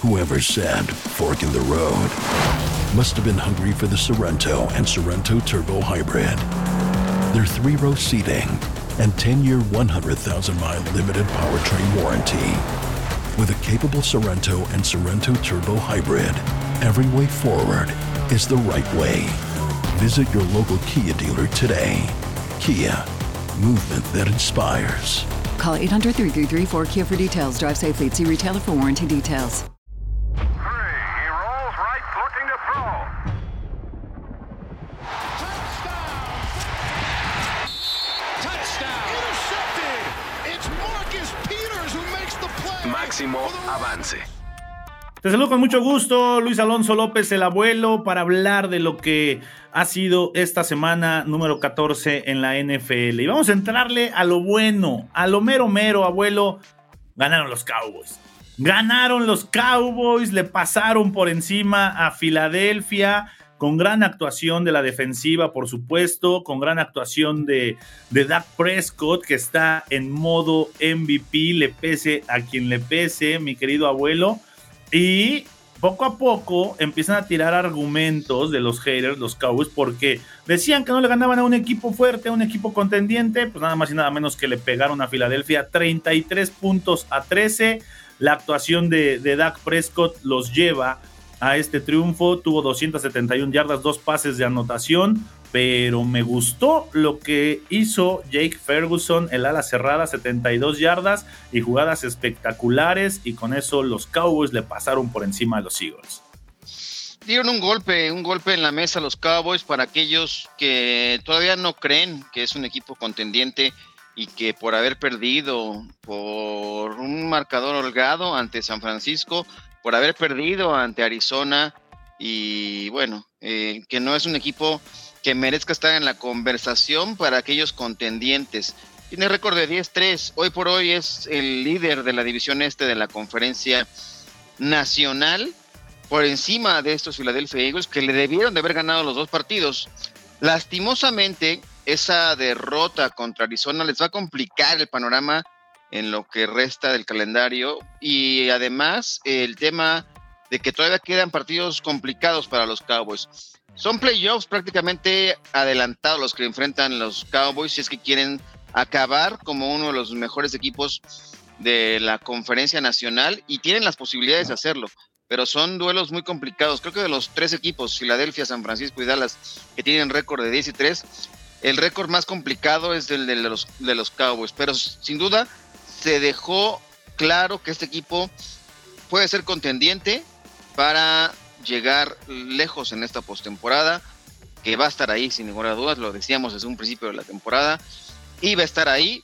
Whoever said fork in the road must have been hungry for the Sorrento and Sorrento Turbo Hybrid. Their 3-row seating and 10-year, 100,000-mile limited powertrain warranty. With a capable Sorrento and Sorrento Turbo Hybrid, every way forward is the right way. Visit your local Kia dealer today. Kia, movement that inspires. Call 800-333-4KIA for details. Drive safely. See retailer for warranty details. He rolls right, looking to throw. Touchdown! Intercepted! It's Marcus Peters who makes the play. Máximo avance. Te saludo con mucho gusto, Luis Alonso López, el abuelo, para hablar de lo que ha sido esta semana número 14 en la NFL. Y vamos a entrarle a lo bueno, a lo mero, abuelo. Ganaron los Cowboys. Ganaron los Cowboys, le pasaron por encima a Filadelfia, con gran actuación de la defensiva, por supuesto, con gran actuación de Dak Prescott, que está en modo MVP, le pese a quien le pese, mi querido abuelo. Y poco a poco empiezan a tirar argumentos de los haters, los Cowboys, porque decían que no le ganaban a un equipo fuerte, a un equipo contendiente, pues nada más y nada menos que le pegaron a Filadelfia 33-13. La actuación de Dak Prescott los lleva a este triunfo. Tuvo 271 yardas, 2 pases de anotación, pero me gustó lo que hizo Jake Ferguson, el ala cerrada, 72 yardas y jugadas espectaculares, y con eso los Cowboys le pasaron por encima a los Eagles. Dieron un golpe en la mesa los Cowboys para aquellos que todavía no creen que es un equipo contendiente y que por haber perdido por un marcador holgado ante San Francisco, por haber perdido ante Arizona y bueno, que no es un equipo que merezca estar en la conversación para aquellos contendientes. Tiene récord de 10-3, hoy por hoy es el líder de la división este de la conferencia nacional, por encima de estos Philadelphia Eagles, que le debieron de haber ganado los 2 partidos. Lastimosamente, esa derrota contra Arizona les va a complicar el panorama en lo que resta del calendario, y además el tema de que todavía quedan partidos complicados para los Cowboys. Son playoffs prácticamente adelantados los que enfrentan los Cowboys si es que quieren acabar como uno de los mejores equipos de la conferencia nacional, y tienen las posibilidades de hacerlo, pero son duelos muy complicados. Creo que de los 3 equipos, Filadelfia, San Francisco y Dallas, que tienen récord de 10-3, el récord más complicado es el de los Cowboys, pero sin duda se dejó claro que este equipo puede ser contendiente para llegar lejos en esta postemporada, que va a estar ahí sin ninguna duda, lo decíamos desde un principio de la temporada, y va a estar ahí,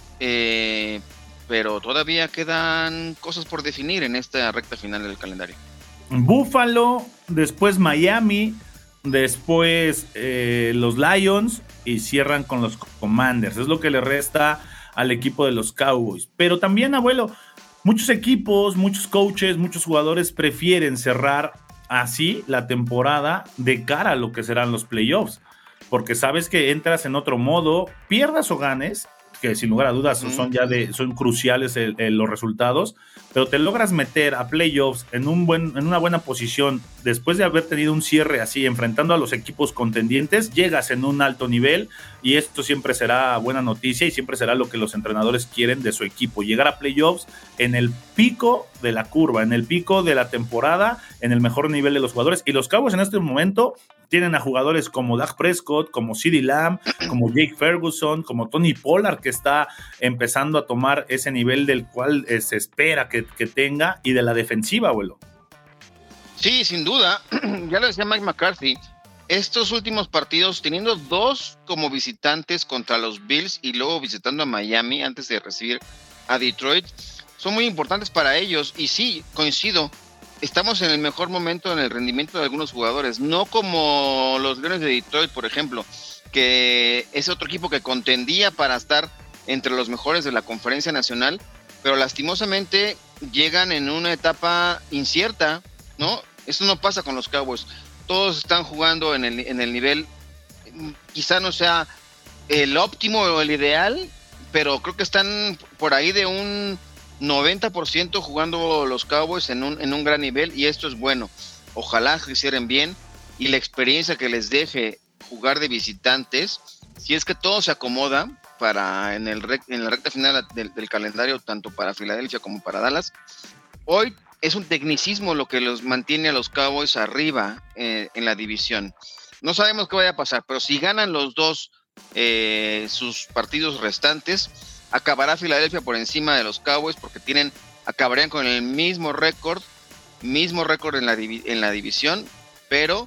pero todavía quedan cosas por definir en esta recta final del calendario. Buffalo, después Miami, después los Lions, y cierran con los Commanders. Es lo que le resta al equipo de los Cowboys. Pero también, abuelo, muchos equipos, muchos coaches, muchos jugadores prefieren cerrar así la temporada de cara a lo que serán los playoffs, porque sabes que entras en otro modo, pierdas o ganes, que sin lugar a dudas son cruciales los resultados, pero te logras meter a playoffs en una buena posición después de haber tenido un cierre así, enfrentando a los equipos contendientes, llegas en un alto nivel, y esto siempre será buena noticia y siempre será lo que los entrenadores quieren de su equipo, llegar a playoffs en el pico de la curva, en el pico de la temporada, en el mejor nivel de los jugadores. Y los Cowboys en este momento tienen a jugadores como Dak Prescott, como CeeDee Lamb, como Jake Ferguson, como Tony Pollard, que está empezando a tomar ese nivel del cual se espera que tenga, y de la defensiva, abuelo. Sí, sin duda, ya lo decía Mike McCarthy, estos últimos partidos, teniendo 2 como visitantes contra los Bills y luego visitando a Miami antes de recibir a Detroit, son muy importantes para ellos. Y sí, coincido, estamos en el mejor momento en el rendimiento de algunos jugadores, no como los Leones de Detroit, por ejemplo, que es otro equipo que contendía para estar entre los mejores de la conferencia nacional, pero lastimosamente llegan en una etapa incierta, ¿no? Eso no pasa con los Cowboys. Todos están jugando en el nivel, quizá no sea el óptimo o el ideal, pero creo que están por ahí de un 90% jugando los Cowboys en un gran nivel, y esto es bueno. Ojalá que hicieran bien, y la experiencia que les deje jugar de visitantes, si es que todo se acomoda para en la recta final del calendario, tanto para Filadelfia como para Dallas. Hoy es un tecnicismo lo que los mantiene a los Cowboys arriba en la división. No sabemos qué vaya a pasar, pero si ganan los dos sus partidos restantes, acabará Filadelfia por encima de los Cowboys, porque acabarían con el mismo récord en la división, pero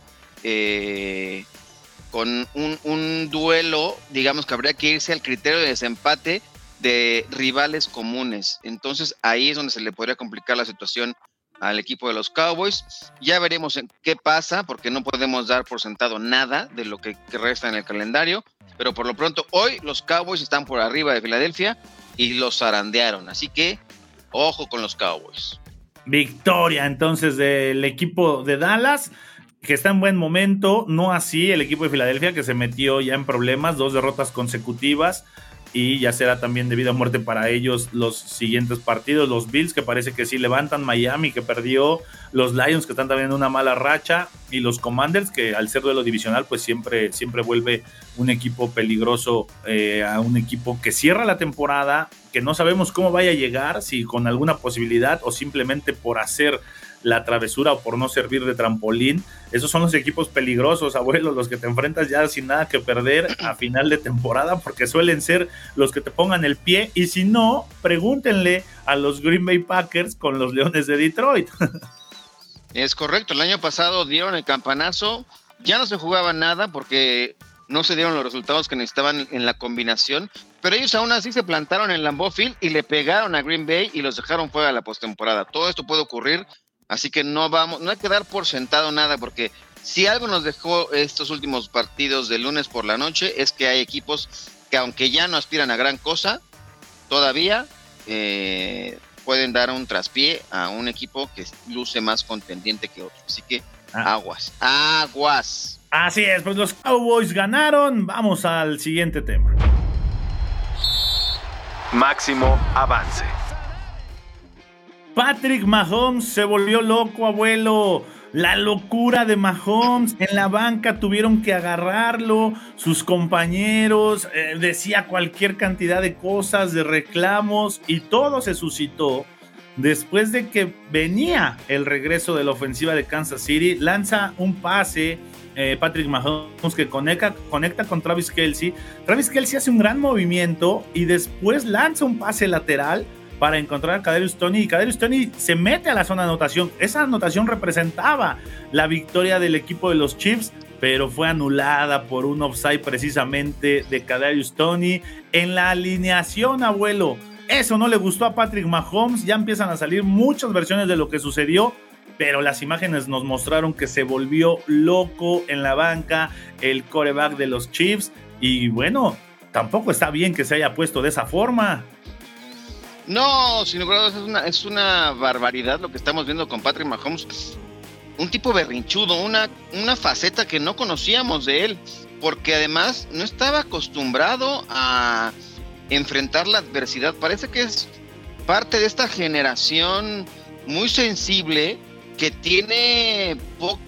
con un duelo, digamos que habría que irse al criterio de desempate de rivales comunes. Entonces ahí es donde se le podría complicar la situación al equipo de los Cowboys. Ya veremos en qué pasa, porque no podemos dar por sentado nada de lo que resta en el calendario, pero por lo pronto hoy los Cowboys están por arriba de Filadelfia y los zarandearon, así que ojo con los Cowboys. Victoria entonces del equipo de Dallas, que está en buen momento, no así el equipo de Filadelfia, que se metió ya en problemas, 2 derrotas consecutivas, y ya será también de vida o muerte para ellos los siguientes partidos. Los Bills, que parece que sí levantan, Miami, que perdió, los Lions, que están también en una mala racha, y los Commanders, que al ser duelo divisional, pues siempre vuelve un equipo peligroso, a un equipo que cierra la temporada, que no sabemos cómo vaya a llegar, si con alguna posibilidad o simplemente por hacer la travesura o por no servir de trampolín. Esos son los equipos peligrosos, abuelo, los que te enfrentas ya sin nada que perder a final de temporada, porque suelen ser los que te pongan el pie, y si no, pregúntenle a los Green Bay Packers con los Leones de Detroit. Es correcto, el año pasado dieron el campanazo, ya no se jugaba nada porque no se dieron los resultados que necesitaban en la combinación, pero ellos aún así se plantaron en Lambeau Field y le pegaron a Green Bay y los dejaron fuera de la postemporada. Todo esto puede ocurrir, así que no hay que dar por sentado nada, porque si algo nos dejó estos últimos partidos de lunes por la noche es que hay equipos que, aunque ya no aspiran a gran cosa, todavía pueden dar un traspié a un equipo que luce más contendiente que otro. Así que aguas. Así es, pues los Cowboys ganaron. Vamos al siguiente tema. Máximo avance. Patrick Mahomes se volvió loco, abuelo. La locura de Mahomes. En la banca tuvieron que agarrarlo. Sus compañeros, decía cualquier cantidad de cosas, de reclamos, y todo se suscitó después de que venía el regreso de la ofensiva de Kansas City. Lanza un pase, Patrick Mahomes, que conecta con Travis Kelce. Travis Kelce hace un gran movimiento y después lanza un pase lateral para encontrar a Kadarius Toney, y Kadarius Toney se mete a la zona de anotación. Esa anotación representaba la victoria del equipo de los Chiefs, pero fue anulada por un offside precisamente de Kadarius Toney en la alineación, abuelo. Eso no le gustó a Patrick Mahomes. Ya empiezan a salir muchas versiones de lo que sucedió, pero las imágenes nos mostraron que se volvió loco en la banca el quarterback de los Chiefs, y bueno, tampoco está bien que se haya puesto de esa forma. No, sin lugar a dudas es una barbaridad lo que estamos viendo con Patrick Mahomes. Un tipo berrinchudo, una faceta que no conocíamos de él, porque además no estaba acostumbrado a enfrentar la adversidad. Parece que es parte de esta generación muy sensible que tiene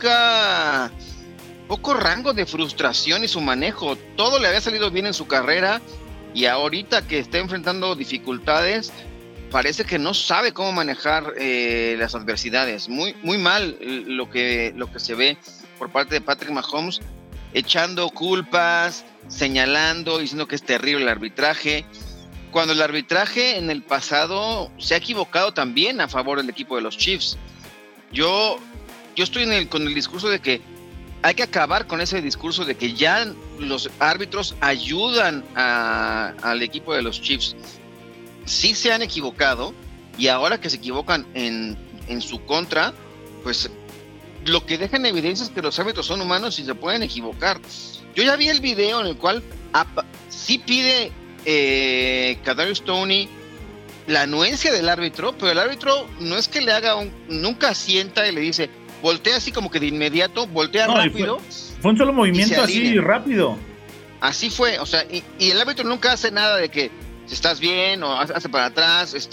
poco rango de frustración y su manejo. Todo le había salido bien en su carrera, y ahorita que está enfrentando dificultades, parece que no sabe cómo manejar las adversidades. Muy, muy mal lo que se ve por parte de Patrick Mahomes, echando culpas, señalando, diciendo que es terrible el arbitraje, cuando el arbitraje en el pasado se ha equivocado también a favor del equipo de los Chiefs. Yo estoy con el discurso de que hay que acabar con ese discurso de que ya los árbitros ayudan al equipo de los Chiefs. Sí se han equivocado, y ahora que se equivocan en su contra, pues lo que deja en evidencia es que los árbitros son humanos y se pueden equivocar. Yo ya vi el video en el cual sí pide Kadarius Toney la anuencia del árbitro, pero el árbitro no es que le haga nunca sienta y le dice, voltea así como que de inmediato, voltea rápido. Fue un solo movimiento así rápido. Así fue, o sea, y el árbitro nunca hace nada de que si estás bien o hace para atrás,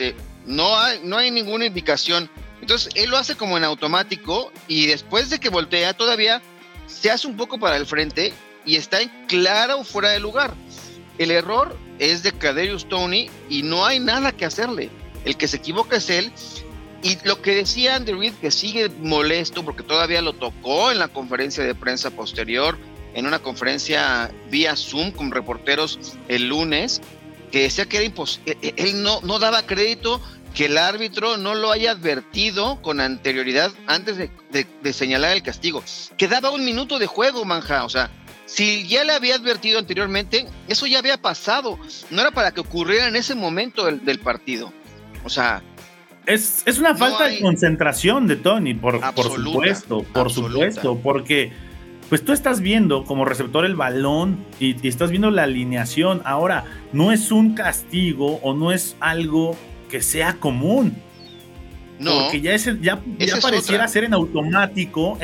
no hay ninguna indicación. Entonces él lo hace como en automático y después de que voltea todavía se hace un poco para el frente y está en claro fuera de lugar. El error es de Kadarius Toney y no hay nada que hacerle. El que se equivoca es él. Y lo que decía Andy Reid, que sigue molesto porque todavía lo tocó en la conferencia de prensa posterior, en una conferencia vía Zoom con reporteros el lunes, que decía que era imposible. Él no daba crédito que el árbitro no lo haya advertido con anterioridad antes de señalar el castigo. Quedaba 1 minuto de juego, Manja. O sea, si ya le había advertido anteriormente, eso ya había pasado. No era para que ocurriera en ese momento del partido. O sea... Es una falta de concentración de Toney, por supuesto, porque pues tú estás viendo como receptor el balón y estás viendo la alineación. Ahora, no es un castigo o no es algo que sea común. No. Porque ya pareciera ser en automático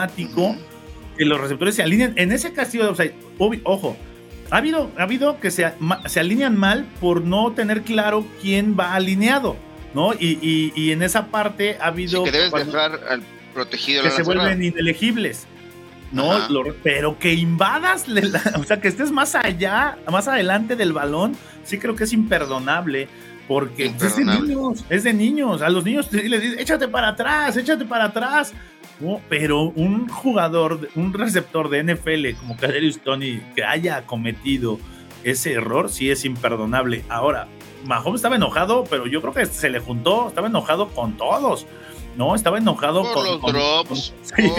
que los receptores se alinean en ese castigo de offside. Ojo, ha habido que se alinean mal por no tener claro quién va alineado, ¿no? Y en esa parte ha habido... Sí, que debes dejar al protegido. Que se vuelven inelegibles, ¿no? Pero que invadas, o sea, que estés más adelante del balón, sí creo que es imperdonable, porque es de niños. A los niños les dicen, échate para atrás. No, pero un receptor de NFL como Kadarius Toney que haya cometido ese error, sí es imperdonable. Ahora, Mahomes estaba enojado, pero yo creo que se le juntó, estaba enojado con todos, ¿no? Estaba enojado por los drops,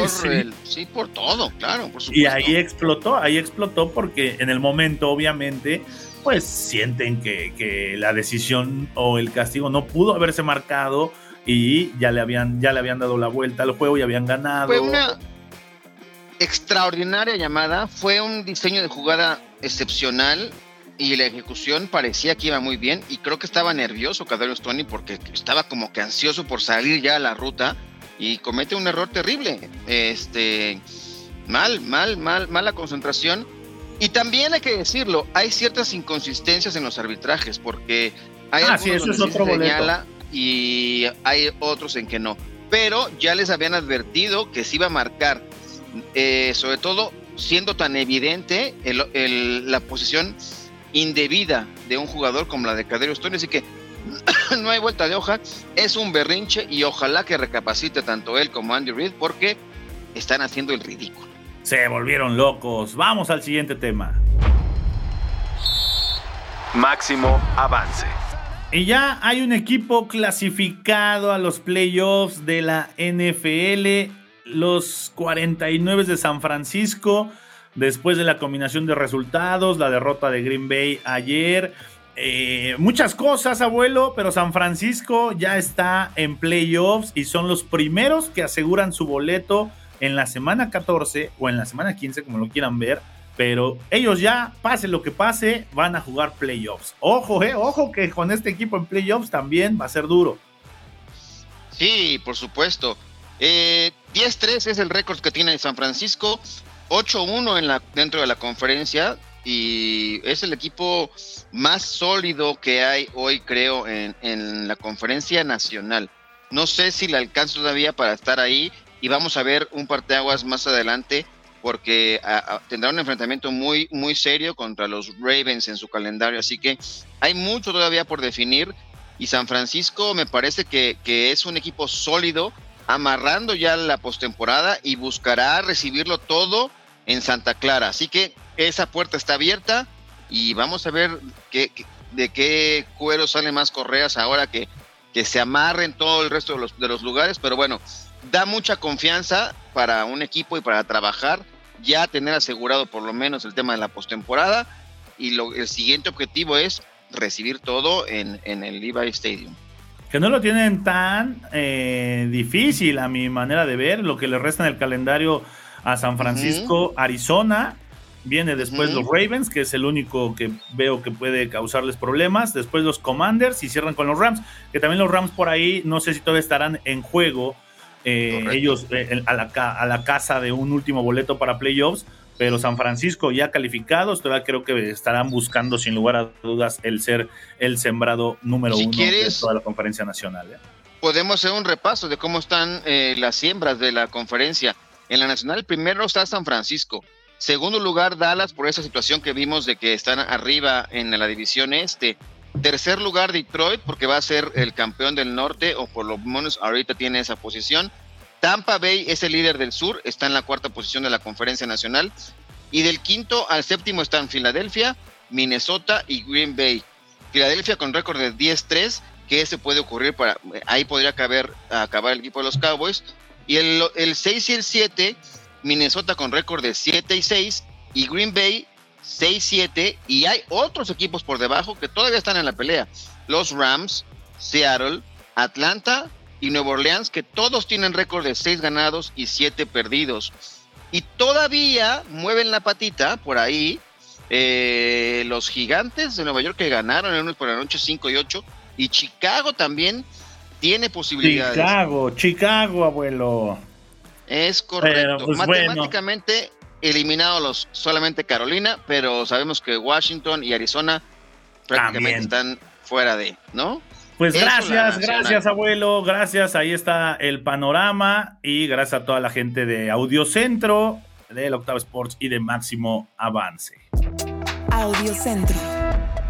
por todo, claro, por supuesto. Y ahí explotó porque en el momento, obviamente, pues sienten que la decisión o el castigo no pudo haberse marcado y ya le habían dado la vuelta al juego y habían ganado. Fue una extraordinaria llamada, fue un diseño de jugada excepcional. Y la ejecución parecía que iba muy bien y creo que estaba nervioso Kadarius Toney porque estaba como que ansioso por salir ya a la ruta y comete un error terrible. Mala concentración. Y también hay que decirlo, hay ciertas inconsistencias en los arbitrajes porque hay algunos donde sí se señala y hay otros en que no. Pero ya les habían advertido que se iba a marcar, sobre todo siendo tan evidente la posición indebida de un jugador como la de Kadarius Toney, así que no hay vuelta de hoja, es un berrinche y ojalá que recapacite tanto él como Andy Reid porque están haciendo el ridículo. Se volvieron locos. Vamos al siguiente tema. Máximo avance. Y ya hay un equipo clasificado a los playoffs de la NFL, los 49 de San Francisco. Después de la combinación de resultados, la derrota de Green Bay ayer, muchas cosas, abuelo, pero San Francisco ya está en playoffs y son los primeros que aseguran su boleto en la semana 14 o en la semana 15, como lo quieran ver, pero ellos ya, pase lo que pase, van a jugar playoffs. Ojo que con este equipo en playoffs también va a ser duro. Sí, por supuesto. 10-3 es el récord que tiene San Francisco, 8-1 dentro de la conferencia y es el equipo más sólido que hay hoy, creo, en la conferencia nacional. No sé si le alcanza todavía para estar ahí y vamos a ver un parteaguas más adelante porque tendrá un enfrentamiento muy, muy serio contra los Ravens en su calendario, así que hay mucho todavía por definir y San Francisco me parece que es un equipo sólido, amarrando ya la postemporada y buscará recibirlo todo en Santa Clara, así que esa puerta está abierta y vamos a ver de qué cuero salen más correas ahora que se amarren todo el resto de los lugares, pero bueno, da mucha confianza para un equipo y para trabajar, ya tener asegurado por lo menos el tema de la postemporada y el siguiente objetivo es recibir todo en el Levi Stadium. Que no lo tienen tan difícil a mi manera de ver, lo que le resta en el calendario a San Francisco, Arizona, viene después los Ravens, que es el único que veo que puede causarles problemas, después los Commanders y cierran con los Rams, que también los Rams por ahí, no sé si todavía estarán en juego, ellos a la casa de un último boleto para playoffs, pero San Francisco ya calificados, todavía creo que estarán buscando sin lugar a dudas el ser el sembrado número uno de toda la conferencia nacional. Podemos hacer un repaso de cómo están las siembras de la conferencia. En la nacional, primero está San Francisco, segundo lugar Dallas por esa situación que vimos de que están arriba en la división este. Tercer lugar Detroit porque va a ser el campeón del norte, o por lo menos ahorita tiene esa posición. Tampa Bay es el líder del sur, está en la cuarta posición de la conferencia nacional. Y del quinto al séptimo están Filadelfia, Minnesota y Green Bay. Filadelfia con récord de 10-3, que ese puede ocurrir, ahí podría acabar el equipo de los Cowboys. Y el 6 y el 7, Minnesota con récord de 7-6 y Green Bay 6-7, y hay otros equipos por debajo que todavía están en la pelea. Los Rams, Seattle, Atlanta y Nueva Orleans, que todos tienen récord de 6 ganados y 7 perdidos. Y todavía mueven la patita por ahí los Gigantes de Nueva York, que ganaron el lunes por la noche 5-8, y Chicago también tiene posibilidades. Chicago, abuelo. Es correcto. Pero, pues, matemáticamente eliminados solamente Carolina, pero sabemos que Washington y Arizona prácticamente están fuera de, ¿no? Pues gracias, abuelo, gracias, ahí está el panorama, y gracias a toda la gente de Audiocentro, de la Octava Sports y de Máximo Avance. Audiocentro.